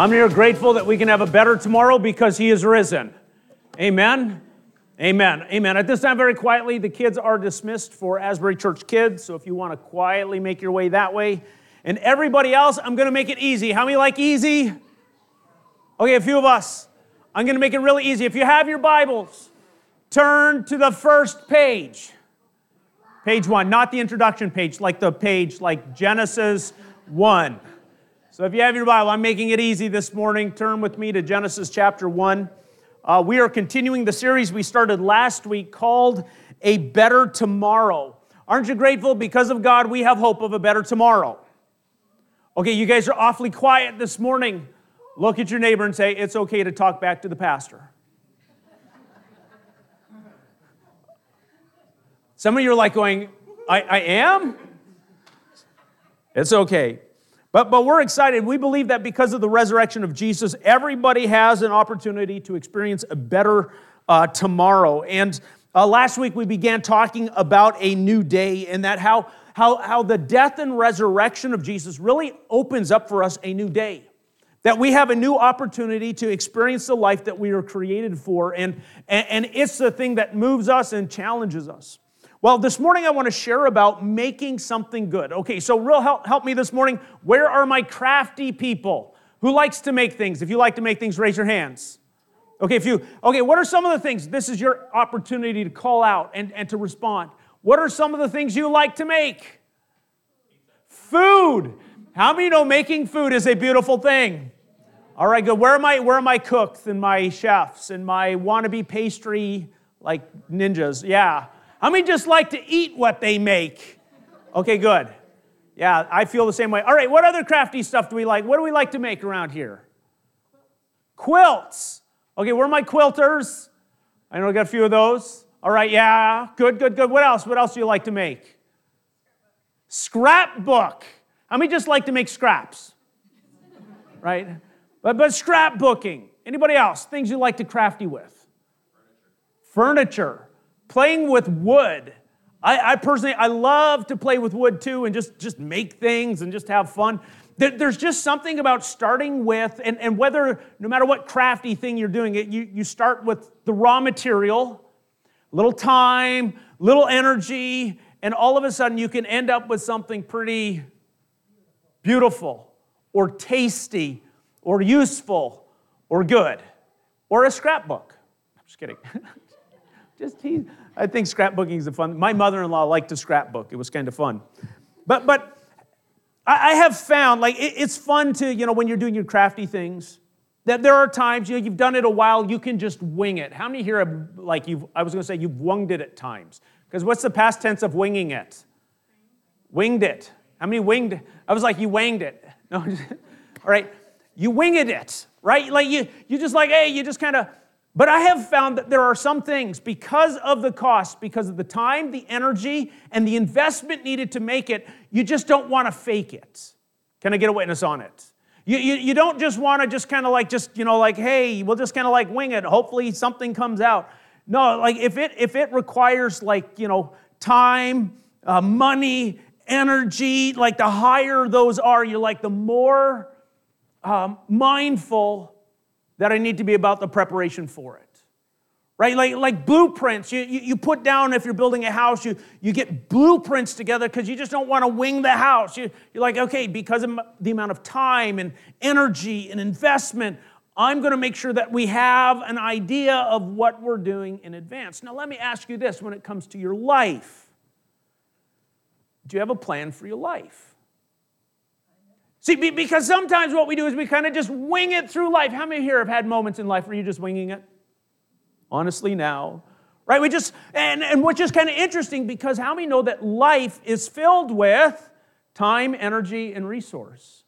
How many are grateful that we can have a better tomorrow because He is risen? Amen? Amen. Amen. At this time, very quietly, the kids are dismissed for Asbury Church Kids, so if you want to quietly make your way that way. And everybody else, I'm going to make it easy. How many like easy? Okay, a few of us. I'm going to make it really easy. If you have your Bibles, turn to the first page. Page 1, not the introduction page, like the page like Genesis 1. So if you have your Bible, I'm making it easy this morning. Turn with me to Genesis chapter 1. We are continuing the series we started last week called A Better Tomorrow. Aren't you grateful? Because of God, we have hope of a better tomorrow. Okay, you guys are awfully quiet this morning. Look at your neighbor and say, it's okay to talk back to the pastor. Some of you are like going, I am? It's okay. But we're excited. We believe that because of the resurrection of Jesus, everybody has an opportunity to experience a better tomorrow. And last week we began talking about a new day and that how the death and resurrection of Jesus really opens up for us a new day. That we have a new opportunity to experience the life that we are created for. And it's the thing that moves us and challenges us. Well, this morning I want to share about making something good. Okay, so real help me this morning. Where are my crafty people? Who likes to make things? If you like to make things, raise your hands. Okay, what are some of the things? This is your opportunity to call out and to respond. What are some of the things you like to make? Food. How many know making food is a beautiful thing? All right, good. Where are my cooks and my chefs and my wannabe pastry like ninjas? Yeah. How many just like to eat what they make? Okay, good. Yeah, I feel the same way. All right, what other crafty stuff do we like? What do we like to make around here? Quilts. Okay, where are my quilters? I know I got a few of those. All right, yeah, good. What else? What else do you like to make? Scrapbook. How many just like to make scraps? Right? But scrapbooking. Anybody else? Things you like to crafty with? Furniture. Playing with wood. I personally love to play with wood too and just make things and just have fun. There's just something about starting with, and whether, no matter what crafty thing you're doing, you start with the raw material, little time, little energy, and all of a sudden you can end up with something pretty beautiful or tasty or useful or good or a scrapbook. I'm just kidding. Just tease. I think scrapbooking is fun. My mother-in-law liked to scrapbook. It was kind of fun. But I have found, like, it's fun to, when you're doing your crafty things, that there are times, you've done it a while, you can just wing it. How many here have, you've winged it at times? Because what's the past tense of winging it? Winged it. How many winged it? I was like, you wanged it. No, all right. You winged it, right? Like, you just like, hey, you just kind of... But I have found that there are some things, because of the cost, because of the time, the energy, and the investment needed to make it, you just don't want to fake it. Can I get a witness on it? You don't just want to just kind of like, hey, we'll just kind of like wing it. Hopefully something comes out. No, like if it requires time, money, energy, like the higher those are, you're like the more mindful that I need to be about the preparation for it, right? Like blueprints. You put down, if you're building a house, you get blueprints together because you just don't want to wing the house. You're like, okay, because of the amount of time and energy and investment, I'm going to make sure that we have an idea of what we're doing in advance. Now, let me ask you this when it comes to your life. Do you have a plan for your life? See, because sometimes what we do is we kind of just wing it through life. How many here have had moments in life where you're just winging it? Honestly now. Right? And which is kind of interesting because how many know that life is filled with time, energy, and resource?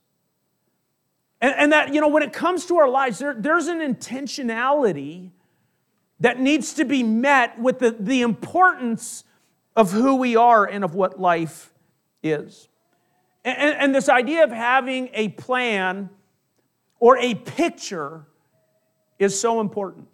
And that, when it comes to our lives, there's an intentionality that needs to be met with the importance of who we are and of what life is. And this idea of having a plan or a picture is so important.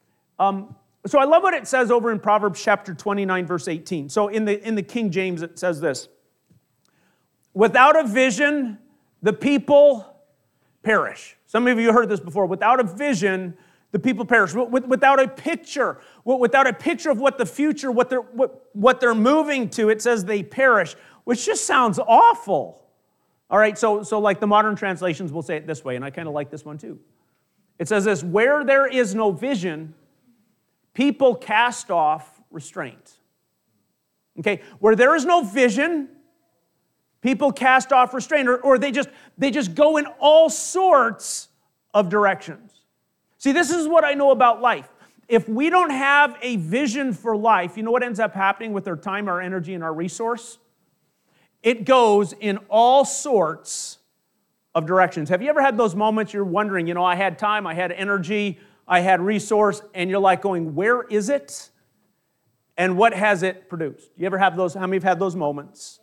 So I love what it says over in Proverbs chapter 29, verse 18. So in the King James, it says this. Without a vision, the people perish. Some of you heard this before. Without a vision, the people perish. Without a picture of what the future, what they're moving to, it says they perish, which just sounds awful. All right, so like the modern translations will say it this way, and I kind of like this one too. It says this: where there is no vision, people cast off restraint. Okay, where there is no vision, people cast off restraint, or they just go in all sorts of directions. See, this is what I know about life. If we don't have a vision for life, you know what ends up happening with our time, our energy, and our resource? It goes in all sorts of directions. Have you ever had those moments you're wondering, I had time, I had energy, I had resource, and you're like going, where is it? And what has it produced? You ever have those? How many have had those moments?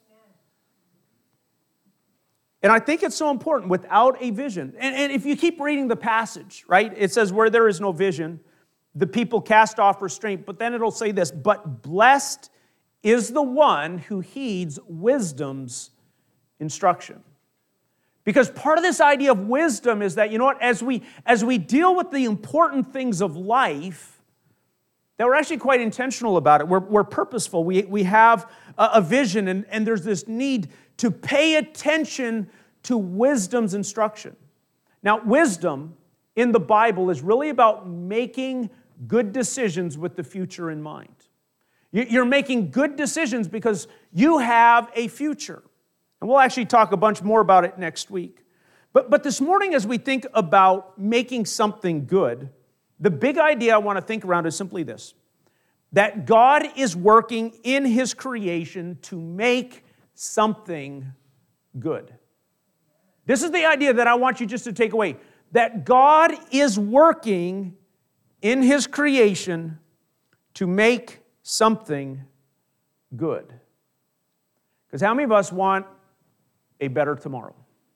And I think it's so important, without a vision. And if you keep reading the passage, right, it says, where there is no vision, the people cast off restraint. But then it'll say this: but blessed is the one who heeds wisdom's instruction. Because part of this idea of wisdom is that, as we deal with the important things of life, that we're actually quite intentional about it. We're purposeful. We have a vision, and there's this need to pay attention to wisdom's instruction. Now, wisdom in the Bible is really about making good decisions with the future in mind. You're making good decisions because you have a future. And we'll actually talk a bunch more about it next week. But this morning, as we think about making something good, the big idea I want to think around is simply this: that God is working in His creation to make something good. This is the idea that I want you just to take away. That God is working in His creation to make something good. Because how many of us want a better tomorrow?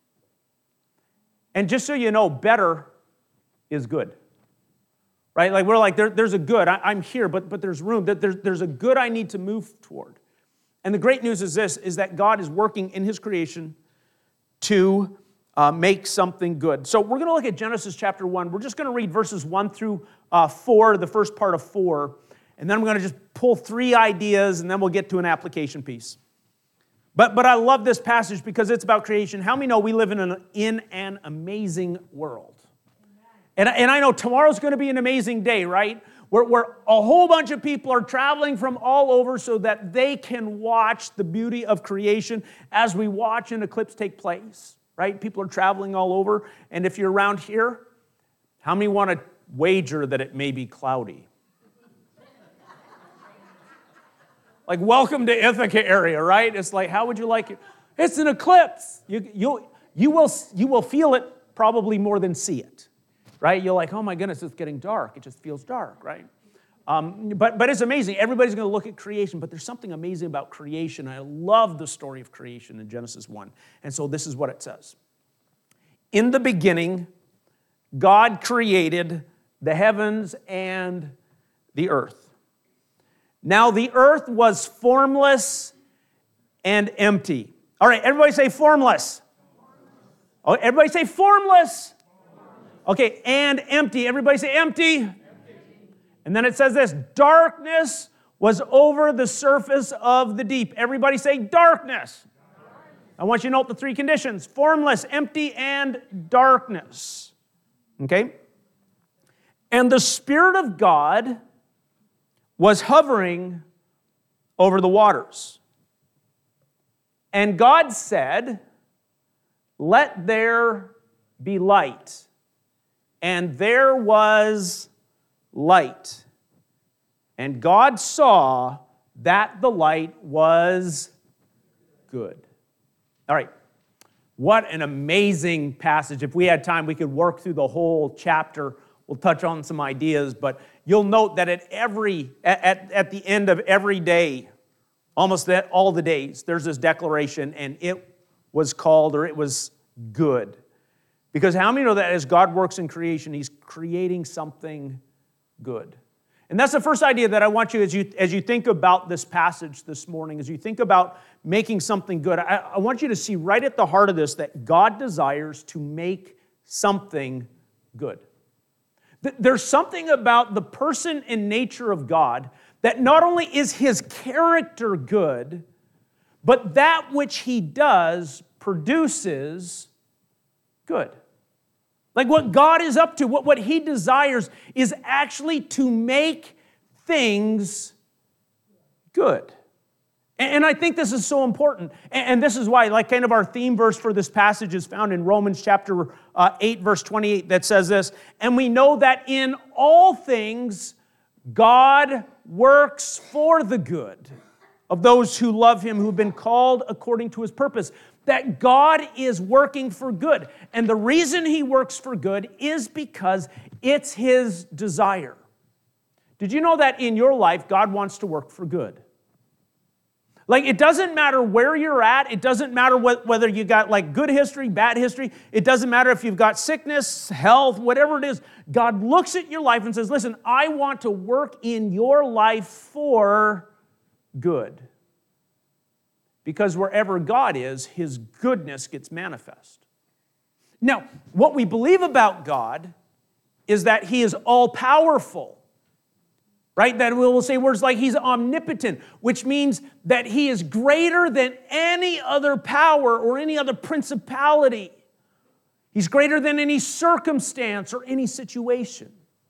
And just so you know, better is good. Right? Like we're like, there's a good. I'm here, but there's room. There's a good I need to move toward. And the great news is this, is that God is working in His creation to make something good. So we're going to look at Genesis chapter 1. We're just going to read verses 1 through 4, the first part of 4. And then we're going to just pull 3 ideas, and then we'll get to an application piece. But I love this passage because it's about creation. How many know we live in an amazing world? And I know tomorrow's going to be an amazing day, right? Where a whole bunch of people are traveling from all over so that they can watch the beauty of creation as we watch an eclipse take place, right? People are traveling all over. And if you're around here, how many want to wager that it may be cloudy? Like, welcome to Ithaca area, right? It's like, how would you like it? It's an eclipse. You will feel it probably more than see it. Right? You're like, oh my goodness, it's getting dark. It just feels dark, right? But it's amazing. Everybody's going to look at creation, but there's something amazing about creation. I love the story of creation in Genesis 1. And so this is what it says. In the beginning, God created the heavens and the earth. Now the earth was formless and empty. All right, everybody say formless. Oh, everybody say formless. Okay, and empty. Everybody say empty. Empty. And then it says this: darkness was over the surface of the deep. Everybody say darkness. I want you to note the 3 conditions: formless, empty, and darkness. Okay? And the Spirit of God was hovering over the waters. And God said, "Let there be light." And there was light. And God saw that the light was good. All right. What an amazing passage. If we had time, we could work through the whole chapter. We'll touch on some ideas, but you'll note that at the end of every day, almost all the days, there's this declaration, and it was called, or it was good. Because how many know that as God works in creation, He's creating something good? And that's the first idea that I want you, as you think about this passage this morning, as you think about making something good, I want you to see right at the heart of this that God desires to make something good. There's something about the person and nature of God that not only is his character good, but that which he does produces good. Like what God is up to, what he desires is actually to make things good. And I think this is so important. And this is why, like kind of our theme verse for this passage is found in Romans chapter 8, verse 28, that says this, and we know that in all things God works for the good of those who love him, who've been called according to his purpose. That God is working for good. And the reason he works for good is because it's his desire. Did you know that in your life, God wants to work for good? Like, it doesn't matter where you're at. It doesn't matter whether you got like good history, bad history. It doesn't matter if you've got sickness, health, whatever it is. God looks at your life and says, listen, I want to work in your life for good. Because wherever God is, his goodness gets manifest. Now, what we believe about God is that he is all-powerful. Right? That we'll say words like he's omnipotent, which means that he is greater than any other power or any other principality. He's greater than any circumstance or any situation.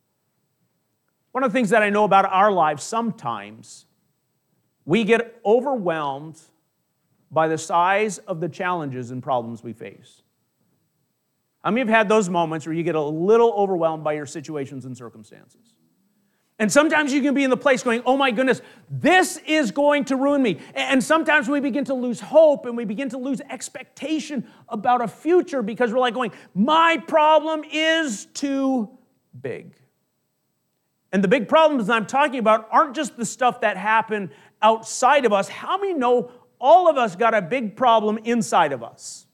One of the things that I know about our lives, sometimes we get overwhelmed by the size of the challenges and problems we face. How many have had those moments where you get a little overwhelmed by your situations and circumstances? And sometimes you can be in the place going, oh my goodness, this is going to ruin me. And sometimes we begin to lose hope and we begin to lose expectation about a future because we're like going, my problem is too big. And the big problems I'm talking about aren't just the stuff that happen outside of us. How many know all of us got a big problem inside of us?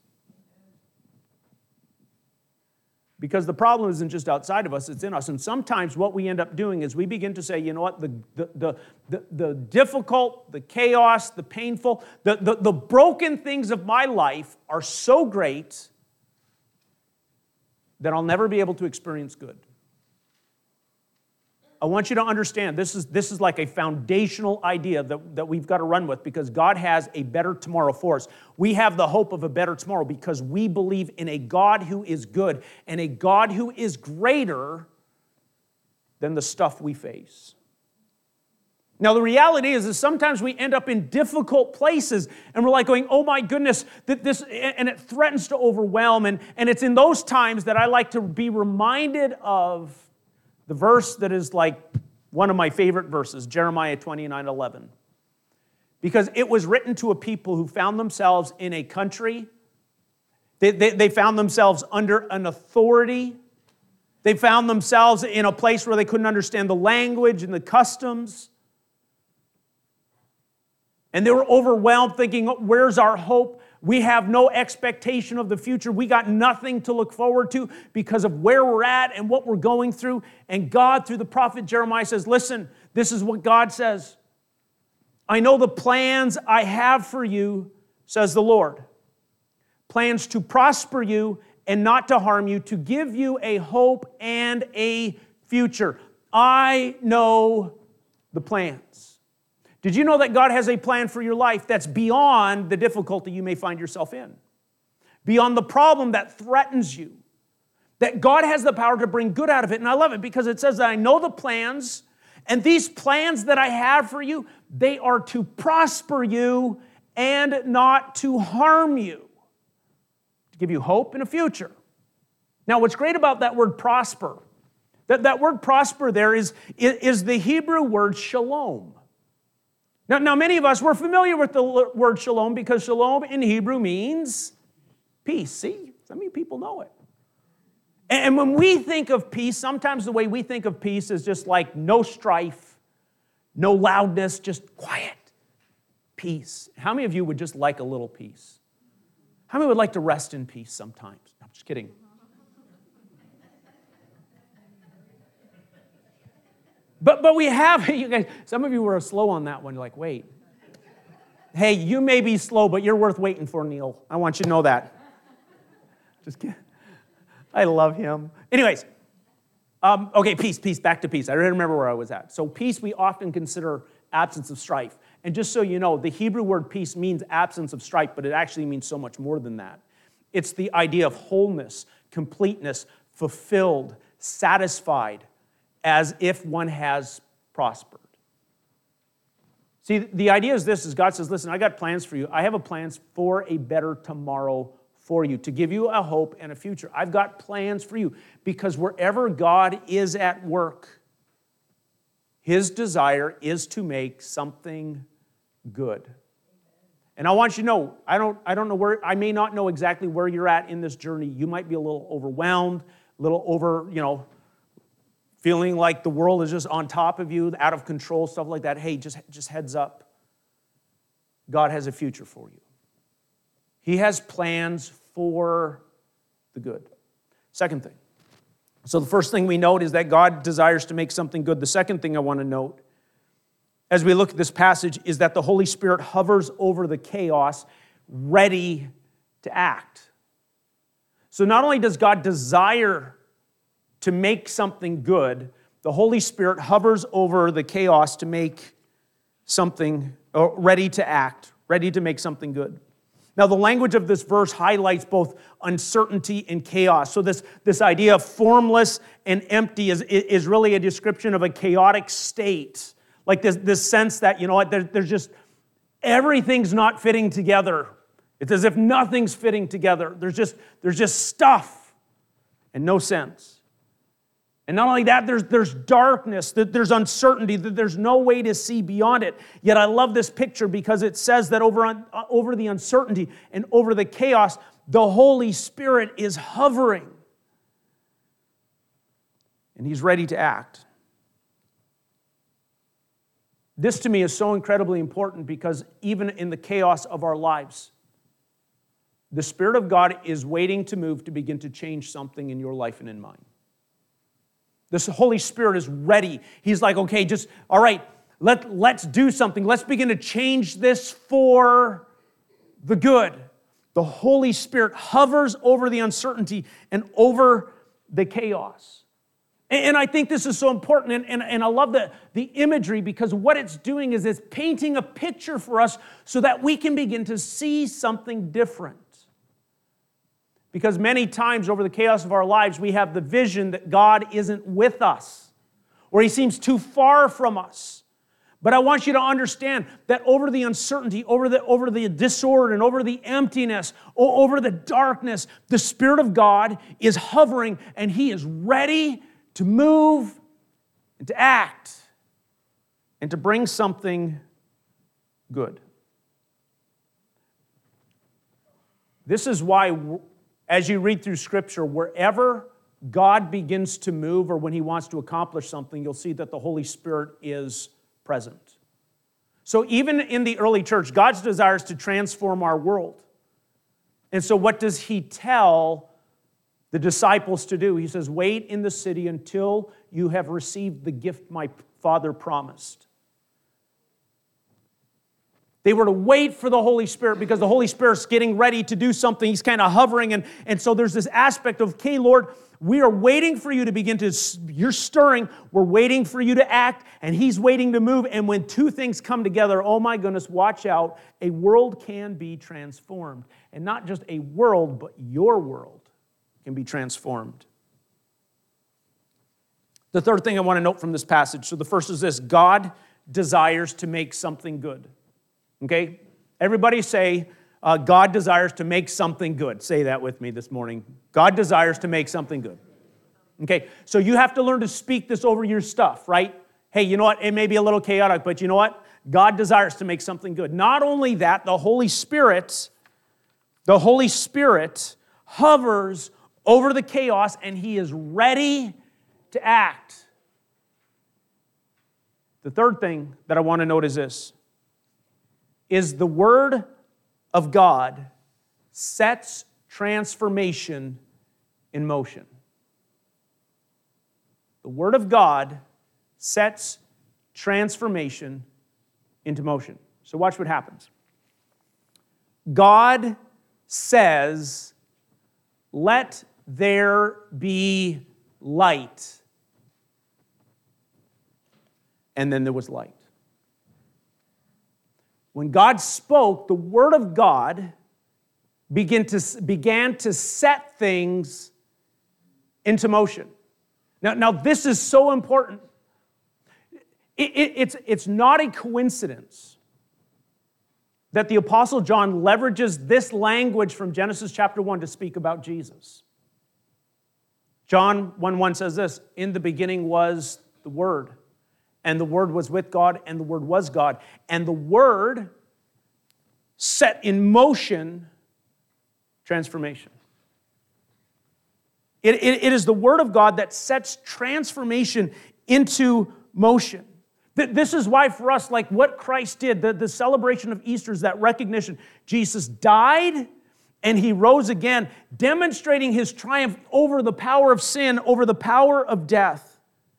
Because the problem isn't just outside of us, it's in us. And sometimes what we end up doing is we begin to say, you know what, the difficult, the chaos, the painful, the broken things of my life are so great that I'll never be able to experience good. I want you to understand, this is like a foundational idea that we've got to run with because God has a better tomorrow for us. We have the hope of a better tomorrow because we believe in a God who is good and a God who is greater than the stuff we face. Now, the reality is sometimes we end up in difficult places and we're like going, oh my goodness, and it threatens to overwhelm. And it's in those times that I like to be reminded of the verse that is like one of my favorite verses, Jeremiah 29:11. Because it was written to a people who found themselves in a country. They found themselves under an authority. They found themselves in a place where they couldn't understand the language and the customs. And they were overwhelmed thinking, where's our hope? We have no expectation of the future. We got nothing to look forward to because of where we're at and what we're going through. And God, through the prophet Jeremiah, says, listen, this is what God says. I know the plans I have for you, says the Lord. Plans to prosper you and not to harm you, to give you a hope and a future. I know the plans. Did you know that God has a plan for your life that's beyond the difficulty you may find yourself in? Beyond the problem that threatens you. That God has the power to bring good out of it. And I love it because it says that I know the plans, and these plans that I have for you, they are to prosper you and not to harm you. To give you hope and a future. Now, what's great about that word prosper, that word prosper there is the Hebrew word shalom. Now, many of us, we're familiar with the word shalom because shalom in Hebrew means peace. See, so many people know it. And when we think of peace, sometimes the way we think of peace is just like no strife, no loudness, just quiet. Peace. How many of you would just like a little peace? How many would like to rest in peace sometimes? No, I'm just kidding. But we have, you guys, some of you were slow on that one. You're like, wait. Hey, you may be slow, but you're worth waiting for, Neil. I want you to know that. Just kidding. I love him. Anyways, okay, peace, back to peace. I don't remember where I was at. So peace we often consider absence of strife. And just so you know, the Hebrew word peace means absence of strife, but it actually means so much more than that. It's the idea of wholeness, completeness, fulfilled, satisfied, as if one has prospered. See, the idea is this, is God says, listen, I got plans for you. I have plans for a better tomorrow for you, to give you a hope and a future. I've got plans for you, because wherever God is at work, his desire is to make something good. And I want you to know, I don't know where, I may not know exactly where you're at in this journey. You might be a little overwhelmed, a little feeling like the world is just on top of you, out of control, stuff like that. Hey, just heads up. God has a future for you. He has plans for the good. Second thing. So the first thing we note is that God desires to make something good. The second thing I want to note as we look at this passage is that the Holy Spirit hovers over the chaos, ready to act. So not only does God desire to make something good, the Holy Spirit hovers over the chaos to make something, ready to act, ready to make something good. Now, the language of this verse highlights both uncertainty and chaos. So this idea of formless and empty is really a description of a chaotic state. Like this sense that, there's just, everything's not fitting together. It's as if nothing's fitting together. There's just stuff and no sense. And not only that, there's darkness, that there's uncertainty, that there's no way to see beyond it. Yet I love this picture because it says that over the uncertainty and over the chaos, the Holy Spirit is hovering. And he's ready to act. This to me is so incredibly important because even in the chaos of our lives, the Spirit of God is waiting to move to begin to change something in your life and in mine. This Holy Spirit is ready. He's like, okay, all right, let's do something. Let's begin to change this for the good. The Holy Spirit hovers over the uncertainty and over the chaos. And I think this is so important, and I love the imagery because what it's doing is it's painting a picture for us so that we can begin to see something different. Because many times over the chaos of our lives, we have the vision that God isn't with us, or he seems too far from us. But I want you to understand that over the uncertainty, over the disorder, and over the emptiness, over the darkness, the Spirit of God is hovering, and he is ready to move and to act and to bring something good. This is why, as you read through Scripture, wherever God begins to move or when he wants to accomplish something, you'll see that the Holy Spirit is present. So even in the early church, God's desire is to transform our world. And so what does he tell the disciples to do? He says, wait in the city until you have received the gift my Father promised. They were to wait for the Holy Spirit because the Holy Spirit's getting ready to do something. He's kind of hovering. And so there's this aspect of, okay, Lord, we are waiting for you to begin to, you're stirring. We're waiting for you to act, and he's waiting to move. And when two things come together, oh my goodness, watch out. A world can be transformed. And not just a world, but your world can be transformed. The third thing I want to note from this passage, so the first is this: God desires to make something good. Okay? Everybody say, God desires to make something good. Say that with me this morning. God desires to make something good. Okay? So you have to learn to speak this over your stuff, right? Hey, you know what? It may be a little chaotic, but you know what? God desires to make something good. Not only that, the Holy Spirit hovers over the chaos, and he is ready to act. The third thing that I want to note is this: is the Word of God sets transformation in motion. The Word of God sets transformation into motion. So watch what happens. God says, "Let there be light. And then there was light. When God spoke, the Word of God began to set things into motion. Now this is so important. It's not a coincidence that the Apostle John leverages this language from Genesis chapter 1 to speak about Jesus. John 1:1 says this, "In the beginning was the Word, and the Word was with God, and the Word was God." And the Word set in motion transformation. It is the Word of God that sets transformation into motion. This is why for us, like what Christ did, the celebration of Easter is that recognition. Jesus died and He rose again, demonstrating His triumph over the power of sin, over the power of death.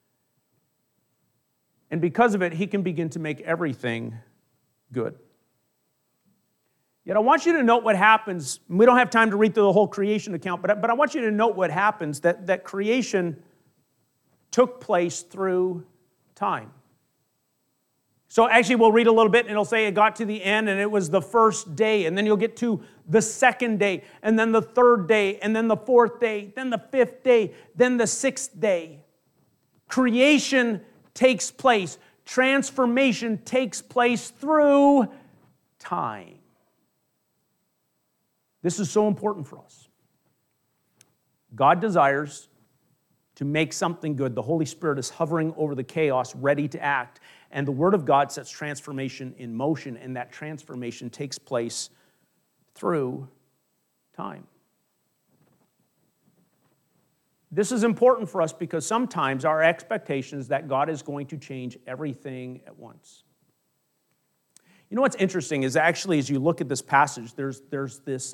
And because of it, He can begin to make everything good. Yet I want you to note what happens. We don't have time to read through the whole creation account, but I want you to note what happens, that creation took place through time. So actually, we'll read a little bit, and it'll say it got to the end, and it was the first day, and then you'll get to the second day, and then the third day, and then the fourth day, then the fifth day, then the sixth day. Creation takes place. Transformation takes place through time. This is so important for us. God desires to make something good. The Holy Spirit is hovering over the chaos, ready to act. And the Word of God sets transformation in motion, and that transformation takes place through time. This is important for us because sometimes our expectation is that God is going to change everything at once. You know what's interesting is actually as you look at this passage, there's this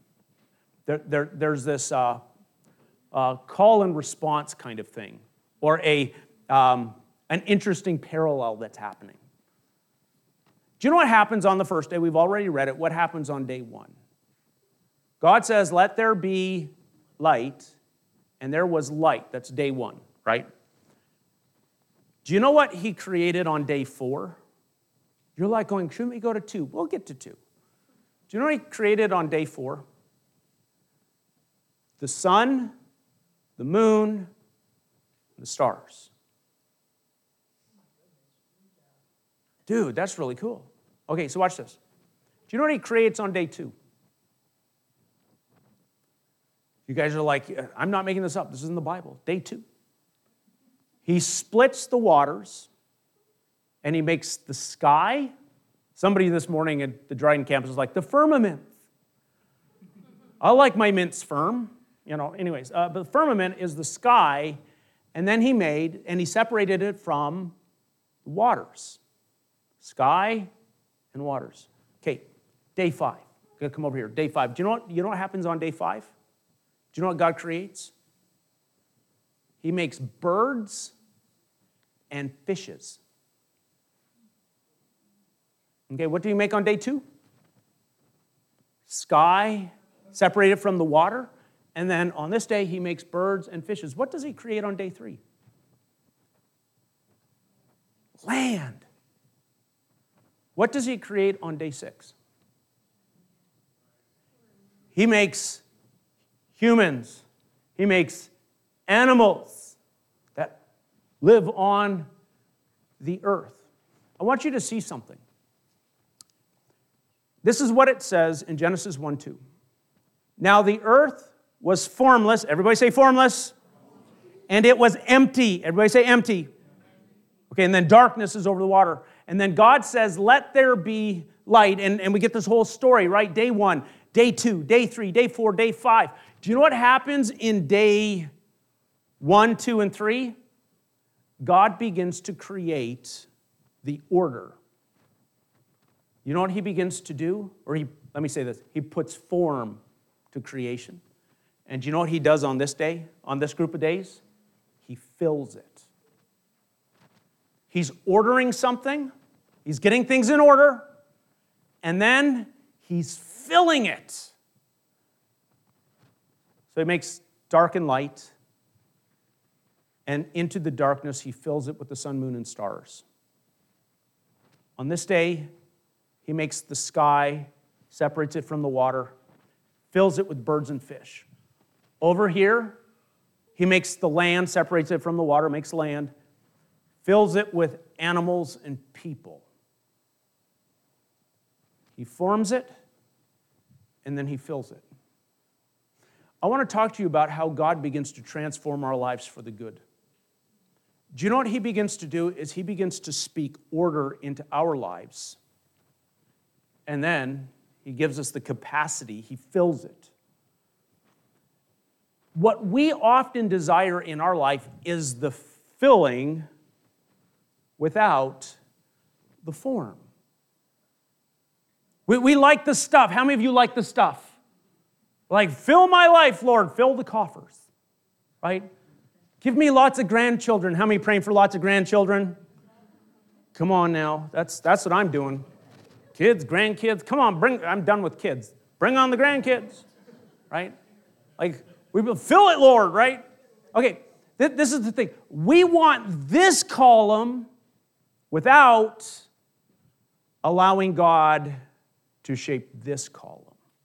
call and response kind of thing, or an interesting parallel that's happening. Do you know what happens on the first day? We've already read it. What happens on day one? God says, "Let there be light," and there was light. That's day one, right? Do you know what He created on day 4? You're like going, shouldn't we go to 2? We'll get to 2. Do you know what He created on day 4? The sun, the moon, and the stars. Dude, that's really cool. Okay, so watch this. Do you know what He creates on day 2? You guys are like, I'm not making this up. This is in the Bible. Day 2. He splits the waters, and He makes the sky. Somebody this morning at the Dryden campus was like, the firmament. I like my mints firm. Anyways. But the firmament is the sky, and then He separated it from the waters. Sky and waters. Okay, day 5. I'm going to come over here. Day 5. Do you know what happens on day 5? Do you know what God creates? He makes birds and fishes. Okay, what do you make on day 2? Sky, separated from the water. And then on this day, He makes birds and fishes. What does He create on day 3? Land. What does He create on day 6? He makes humans. He makes animals that live on the earth. I want you to see something. This is what it says in Genesis 1:2. Now the earth was formless. Everybody say formless. And it was empty. Everybody say empty. Okay, and then darkness is over the water. And then God says, let there be light. And we get this whole story, right? Day 1, day 2, day 3, day 4, day 5. Do you know what happens in day 1, 2, and 3? God begins to create the order. You know what He begins to do? Let me say this. He puts form to creation. And do you know what He does on this day, on this group of days? He fills it. He's ordering something. He's getting things in order. And then He's filling it. So He makes dark and light, and into the darkness he fills it with the sun, moon, and stars. On this day, he makes the sky, separates it from the water, fills it with birds and fish. Over here, he makes the land, separates it from the water, makes land, fills it with animals and people. He forms it, and then he fills it. I want to talk to you about how God begins to transform our lives for the good. Do you know what he begins to do? Is he begins to speak order into our lives. And then he gives us the capacity, he fills it. What we often desire in our life is the filling without the form. We like the stuff. How many of you like the stuff? Like, fill my life, Lord, fill the coffers, right? Give me lots of grandchildren. How many praying for lots of grandchildren? Come on now, that's what I'm doing. Kids, grandkids, come on, I'm done with kids. Bring on the grandkids, right? Like, we will fill it, Lord, right? Okay, this is the thing. We want this column without allowing God to shape this column.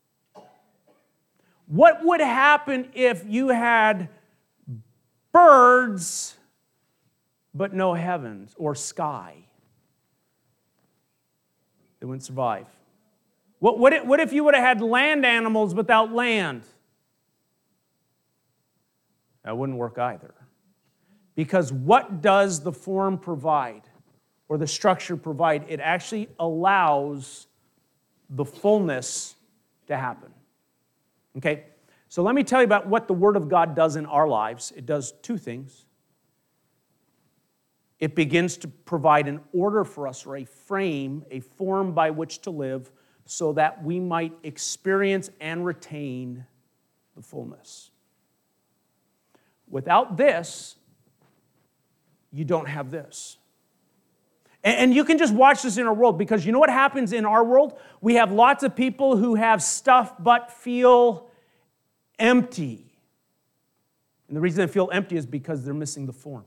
What would happen if you had birds but no heavens or sky? They wouldn't survive. What if you would have had land animals without land? That wouldn't work either. Because what does the form provide or the structure provide? It actually allows the fullness to happen. Okay? So let me tell you about what the Word of God does in our lives. It does two things. It begins to provide an order for us, or a frame, a form by which to live, so that we might experience and retain the fullness. Without this, you don't have this. And you can just watch this in our world, because you know what happens in our world? We have lots of people who have stuff but feel empty. And the reason they feel empty is because they're missing the form.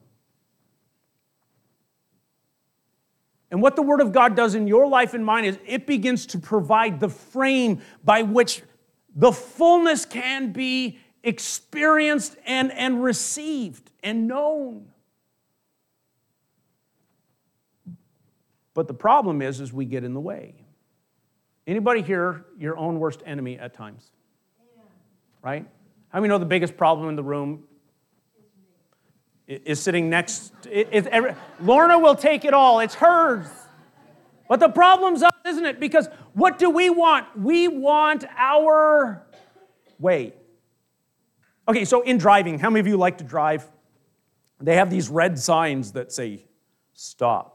And what the Word of God does in your life and mine is it begins to provide the frame by which the fullness can be experienced and received and known. But the problem is we get in the way. Anybody here your own worst enemy at times? Right? How many know the biggest problem in the room is sitting next? Lorna will take it all. It's hers. But the problem's us, isn't it? Because what do we want? We want our way. Okay, so in driving, how many of you like to drive? They have these red signs that say, stop.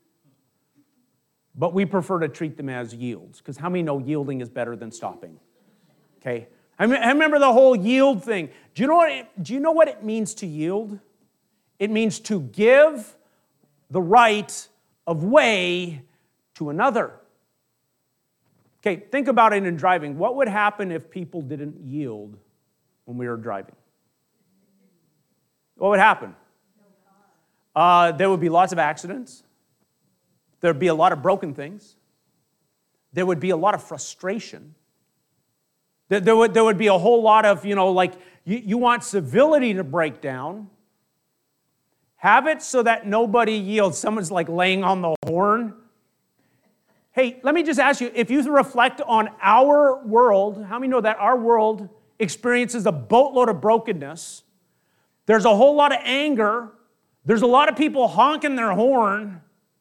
But we prefer to treat them as yields, because how many know yielding is better than stopping? Okay? I remember the whole yield thing. Do you know what it means to yield? It means to give the right of way to another. Okay, think about it in driving. What would happen if people didn't yield when we were driving? What would happen? There would be lots of accidents. There would be a lot of broken things. There would be a lot of frustration. There would be a whole lot of, you want civility to break down. Have it so that nobody yields. Someone's like laying on the horn. Hey, let me just ask you, if you reflect on our world, how many know that our world experiences a boatload of brokenness? There's a whole lot of anger. There's a lot of people honking their horn.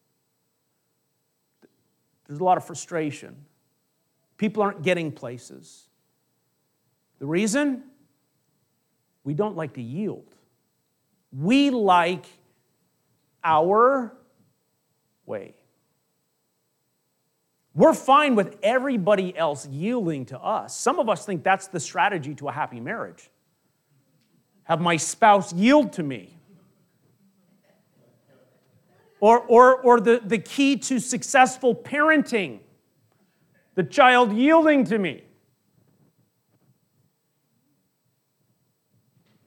There's a lot of frustration. People aren't getting places. The reason? We don't like to yield. We like our way. We're fine with everybody else yielding to us. Some of us think that's the strategy to a happy marriage. Have my spouse yield to me. Or the key to successful parenting, the child yielding to me.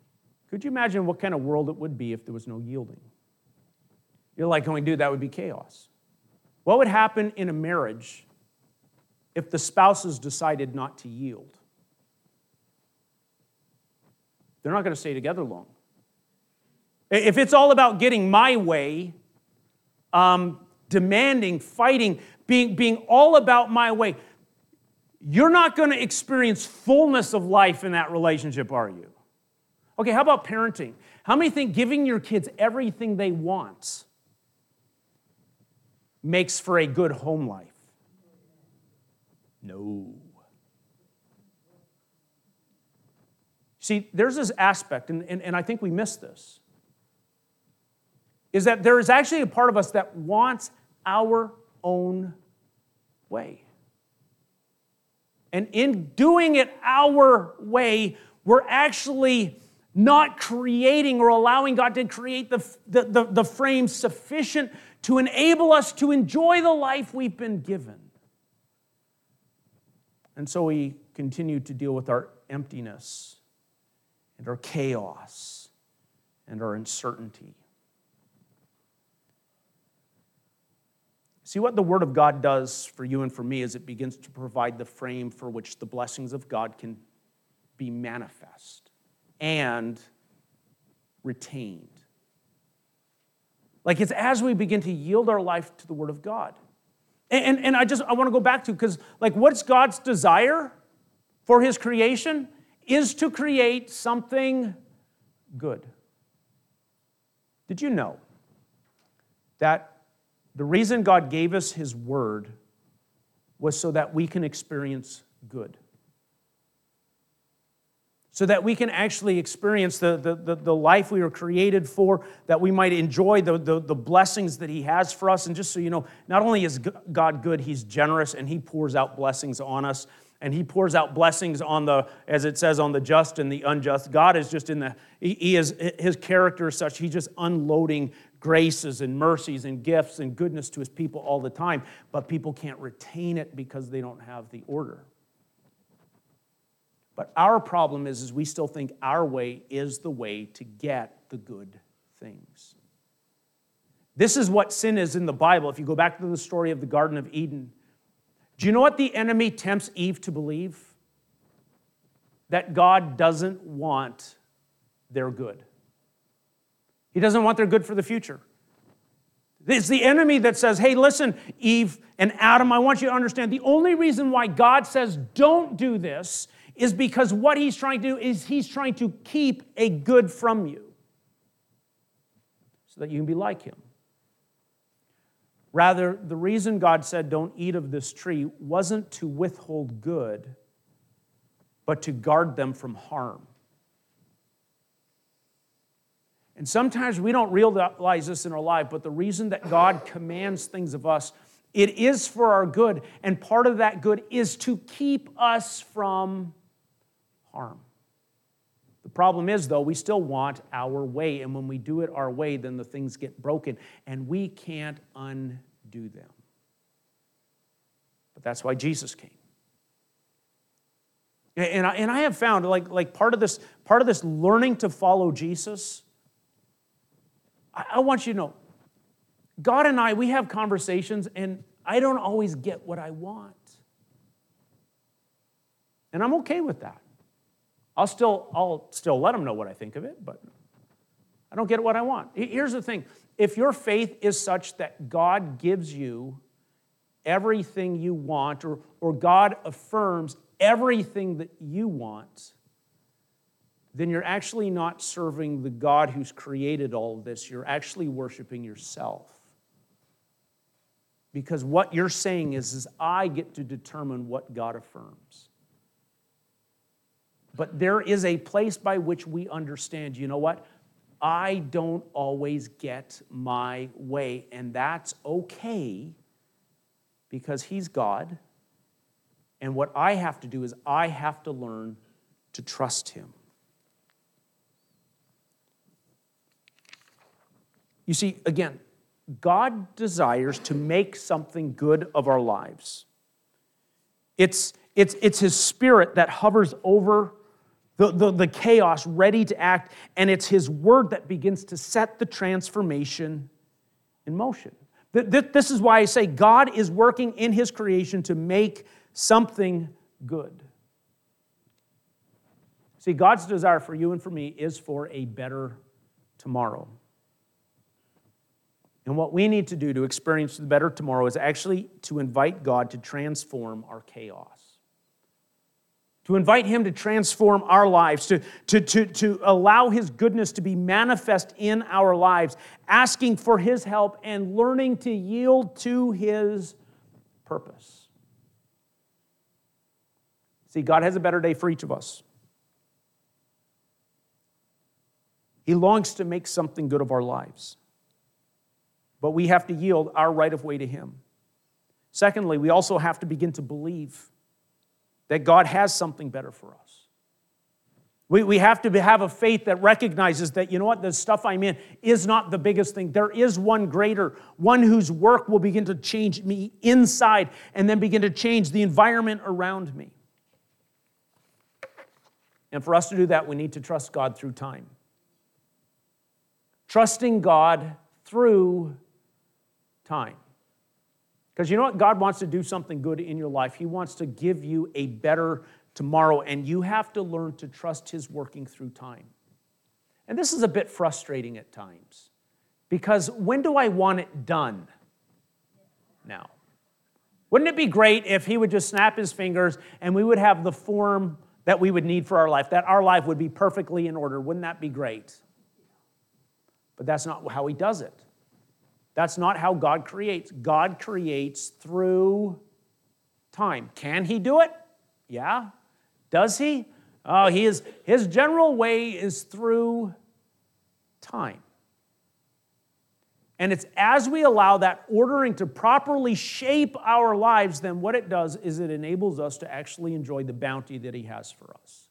Could you imagine what kind of world it would be if there was no yielding? You're like, going, dude, that would be chaos. What would happen in a marriage if the spouses decided not to yield? They're not going to stay together long. If it's all about getting my way, demanding, fighting, being all about my way, you're not going to experience fullness of life in that relationship, are you? Okay, how about parenting? How many think giving your kids everything they want makes for a good home life? No. See, there's this aspect, and I think we miss this, is that there is actually a part of us that wants our own way. And in doing it our way, we're actually not creating or allowing God to create the frame sufficient to enable us to enjoy the life we've been given. And so we continue to deal with our emptiness and our chaos and our uncertainty. See, what the Word of God does for you and for me is it begins to provide the frame for which the blessings of God can be manifest and retained. Like, it's as we begin to yield our life to the Word of God. And I want to go back to, because like, what's God's desire for His creation is to create something good. Did you know that the reason God gave us His Word was so that we can experience good? So that we can actually experience the life we were created for, that we might enjoy the blessings that He has for us. And just so you know, not only is God good, He's generous, and He pours out blessings on us. And He pours out blessings on as it says, on the just and the unjust. God is just His character is such, He's just unloading graces and mercies and gifts and goodness to His people all the time. But people can't retain it because they don't have the order. But our problem is we still think our way is the way to get the good things. This is what sin is in the Bible. If you go back to the story of the Garden of Eden, do you know what the enemy tempts Eve to believe? That God doesn't want their good. He doesn't want their good for the future. It's the enemy that says, hey, listen, Eve and Adam, I want you to understand the only reason why God says don't do this is because what He's trying to do is He's trying to keep a good from you so that you can be like Him. Rather, the reason God said don't eat of this tree wasn't to withhold good, but to guard them from harm. And sometimes we don't realize this in our life, but the reason that God commands things of us, it is for our good, and part of that good is to keep us from harm. The problem is, though, we still want our way, and when we do it our way, then the things get broken, and we can't undo them. But that's why Jesus came. And I have found, like part of this learning to follow Jesus, I want you to know, God and I, we have conversations, and I don't always get what I want. And I'm okay with that. I'll still let Him know what I think of it, but I don't get what I want. Here's the thing. If your faith is such that God gives you everything you want, or God affirms everything that you want, then you're actually not serving the God who's created all of this. You're actually worshiping yourself. Because what you're saying is I get to determine what God affirms. But there is a place by which we understand, you know what? I don't always get my way, and that's okay because He's God. And what I have to do is I have to learn to trust Him. You see, again, God desires to make something good of our lives. It's His Spirit that hovers over the chaos, ready to act, and it's His Word that begins to set the transformation in motion. This is why I say God is working in His creation to make something good. See, God's desire for you and for me is for a better tomorrow. And what we need to do to experience the better tomorrow is actually to invite God to transform our chaos. To invite Him to transform our lives, to allow His goodness to be manifest in our lives, asking for His help and learning to yield to His purpose. See, God has a better day for each of us. He longs to make something good of our lives. But we have to yield our right of way to Him. Secondly, we also have to begin to believe that God has something better for us. We have to have a faith that recognizes that, you know what, the stuff I'm in is not the biggest thing. There is one greater, one whose work will begin to change me inside and then begin to change the environment around me. And for us to do that, we need to trust God through time. Trusting God through time. Because you know what? God wants to do something good in your life. He wants to give you a better tomorrow, and you have to learn to trust His working through time. And this is a bit frustrating at times, because when do I want it done? Now. Wouldn't it be great if He would just snap His fingers and we would have the form that we would need for our life, that our life would be perfectly in order? Wouldn't that be great? But that's not how He does it. That's not how God creates. God creates through time. Can He do it? Yeah. Does He? Oh, His general way is through time. And it's as we allow that ordering to properly shape our lives, then what it does is it enables us to actually enjoy the bounty that He has for us.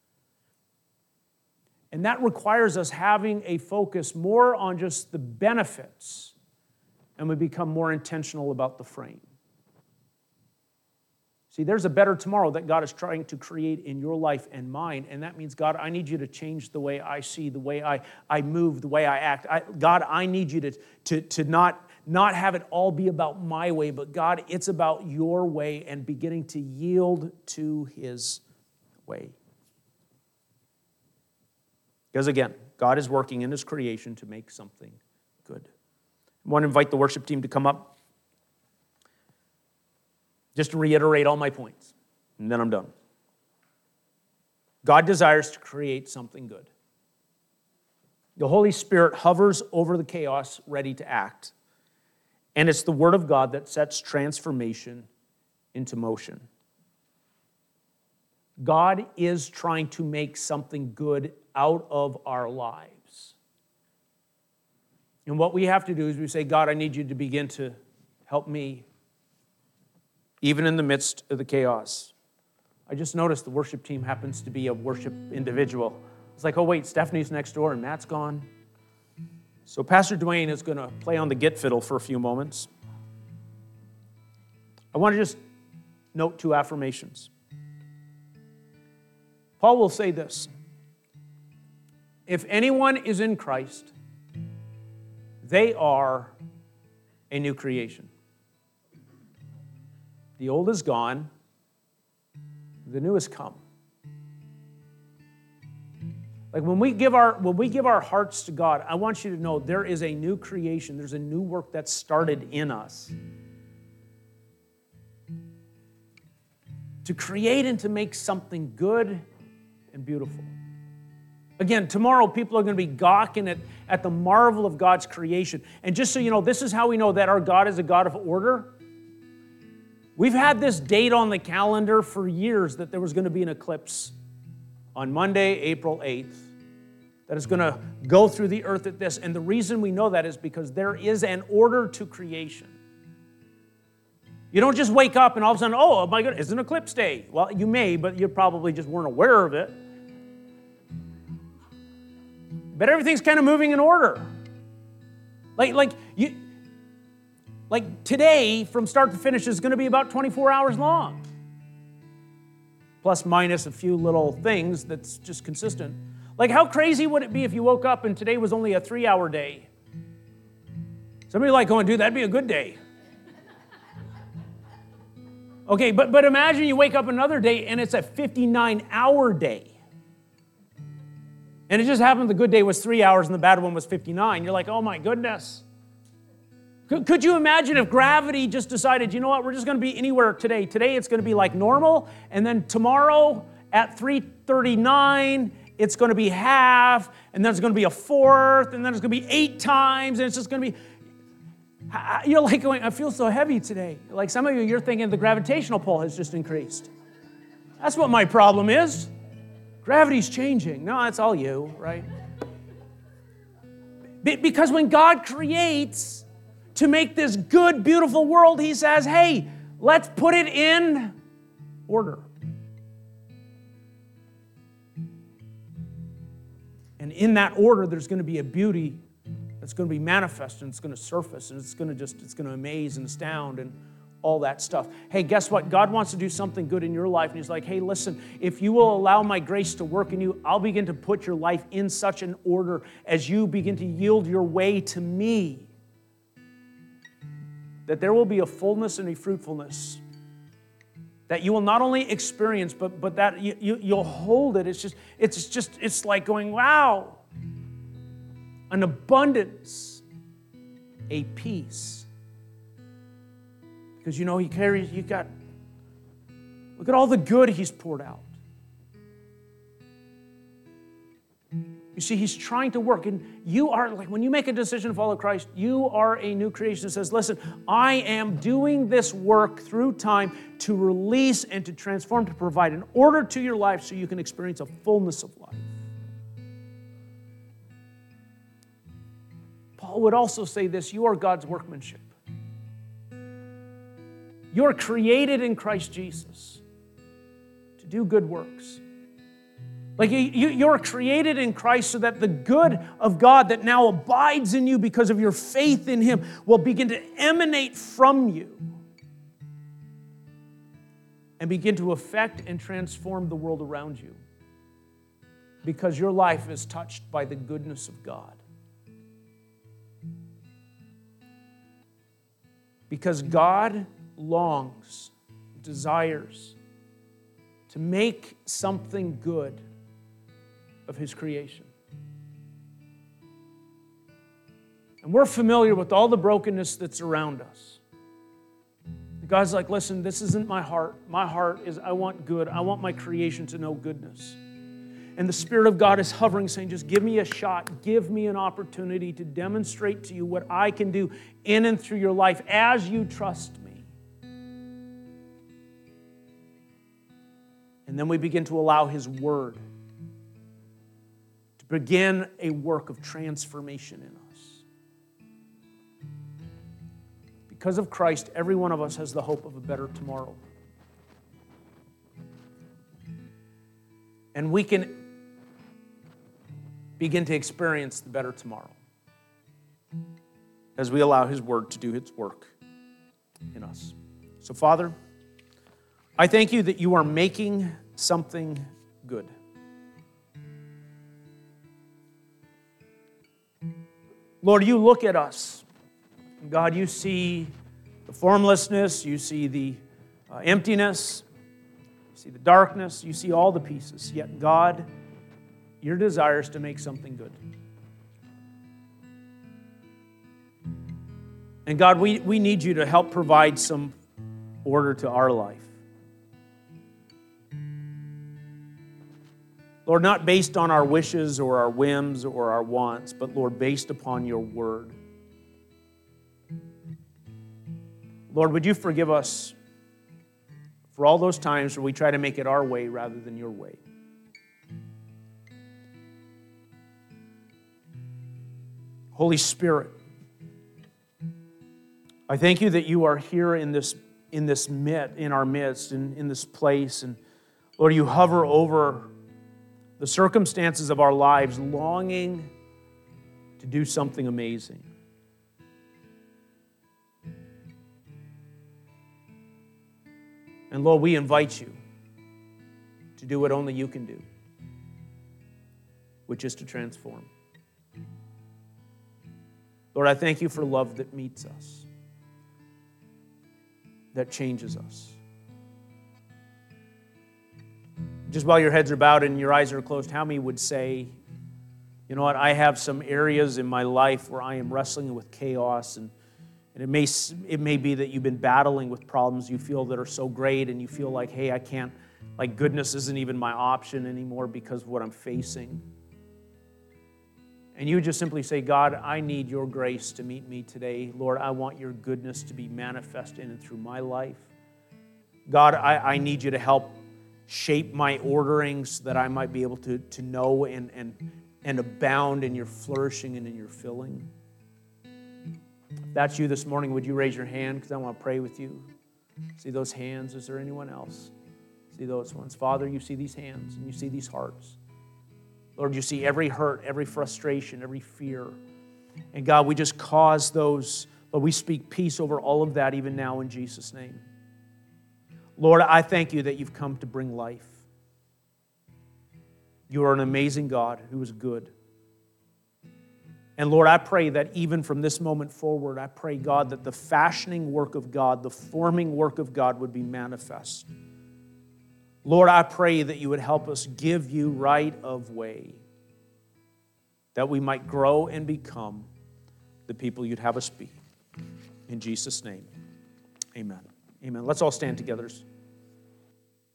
And that requires us having a focus more on just the benefits, and we become more intentional about the frame. See, there's a better tomorrow that God is trying to create in your life and mine, and that means, God, I need you to change the way I see, the way I move, the way I act. God, I need you to not have it all be about my way, but God, it's about your way, and beginning to yield to His way. Because again, God is working in His creation to make something good. I want to invite the worship team to come up just to reiterate all my points, and then I'm done. God desires to create something good. The Holy Spirit hovers over the chaos, ready to act. And it's the Word of God that sets transformation into motion. God is trying to make something good out of our lives. And what we have to do is we say, God, I need you to begin to help me, even in the midst of the chaos. I just noticed the worship team happens to be a worship individual. It's like, oh wait, Stephanie's next door and Matt's gone. So Pastor Dwayne is going to play on the git fiddle for a few moments. I want to just note two affirmations. Paul will say this: if anyone is in Christ, they are a new creation. The old is gone, the new has come. Like when we give our hearts to God, I want you to know there is a new creation. There's a new work that's started in us. To create and to make something good and beautiful. Again, tomorrow people are going to be gawking at the marvel of God's creation. And just so you know, this is how we know that our God is a God of order. We've had this date on the calendar for years that there was going to be an eclipse on Monday, April 8th, that is going to go through the earth at this. And the reason we know that is because there is an order to creation. You don't just wake up and all of a sudden, oh my God, it's an eclipse day. Well, you may, but you probably just weren't aware of it. But everything's kind of moving in order. Like today, from start to finish, is going to be about 24 hours long. plus minus a few little things that's just consistent. Like, how crazy would it be if you woke up and today was only a 3-hour day? Somebody like going, dude, that'd be a good day. Okay, but imagine you wake up another day and it's a 59-hour day. And it just happened the good day was 3 hours and the bad one was 59. You're like, oh my goodness. Could you imagine if gravity just decided, you know what, we're just going to be anywhere today. Today it's going to be like normal, and then tomorrow at 3:39, it's going to be half, and then it's going to be a fourth, and then it's going to be 8 times, and it's just going to be... You're like going, I feel so heavy today. Like some of you, you're thinking the gravitational pull has just increased. That's what my problem is. Gravity's changing. No, that's all you, right? Because when God creates to make this good, beautiful world, He says, hey, let's put it in order. And in that order, there's going to be a beauty that's going to be manifest, and it's going to surface, and it's going to amaze and astound and all that stuff. Hey, guess what? God wants to do something good in your life, and He's like, hey, listen, if you will allow my grace to work in you, I'll begin to put your life in such an order as you begin to yield your way to me, that there will be a fullness and a fruitfulness that you will not only experience, but that you'll hold it. It's like going, wow. An abundance, a peace. Because look at all the good He's poured out. You see, He's trying to work. And you are, like when you make a decision to follow Christ, you are a new creation that says, listen, I am doing this work through time to release and to transform, to provide an order to your life so you can experience a fullness of life. Paul would also say this, you are God's workmanship. You are created in Christ Jesus to do good works. Like you're created in Christ so that the good of God that now abides in you because of your faith in Him will begin to emanate from you and begin to affect and transform the world around you because your life is touched by the goodness of God. Because God longs, desires to make something good of His creation. And we're familiar with all the brokenness that's around us. God's like, listen, this isn't my heart. My heart is I want good. I want my creation to know goodness. And the Spirit of God is hovering, saying, just give me a shot. Give me an opportunity to demonstrate to you what I can do in and through your life as you trust me. And then we begin to allow His Word to begin a work of transformation in us. Because of Christ, every one of us has the hope of a better tomorrow. And we can begin to experience the better tomorrow as we allow His Word to do its work in us. So, Father, I thank You that You are making something good. Lord, You look at us. God, You see the formlessness, You see the emptiness, You see the darkness, You see all the pieces. Yet, God, Your desire is to make something good. And God, we need You to help provide some order to our life. Lord, not based on our wishes or our whims or our wants, but Lord, based upon Your Word. Lord, would You forgive us for all those times where we try to make it our way rather than Your way. Holy Spirit, I thank You that You are here in our midst, in this place. And Lord, You hover over the circumstances of our lives, longing to do something amazing. And Lord, we invite You to do what only you can do, which is to transform. Lord, I thank you for love that meets us, that changes us. Just while your heads are bowed and your eyes are closed, how many would say, you know what, I have some areas in my life where I am wrestling with chaos, and it may be that you've been battling with problems you feel that are so great, and you feel like, hey, I can't, like goodness isn't even my option anymore because of what I'm facing. And you would just simply say, God, I need your grace to meet me today. Lord, I want your goodness to be manifest in and through my life. God, I need you to help shape my orderings that I might be able to know and abound in your flourishing and in your filling. If that's you this morning, would you raise your hand? Because I want to pray with you. See those hands? Is there anyone else? See those ones. Father, you see these hands and you see these hearts. Lord, you see every hurt, every frustration, every fear. And God, we just cause those, Lord, we speak peace over all of that even now in Jesus' name. Lord, I thank you that you've come to bring life. You are an amazing God who is good. And Lord, I pray that even from this moment forward, I pray, God, that the fashioning work of God, the forming work of God would be manifest. Lord, I pray that you would help us give you right of way, that we might grow and become the people you'd have us be. In Jesus' name, amen. Amen. Let's all stand together.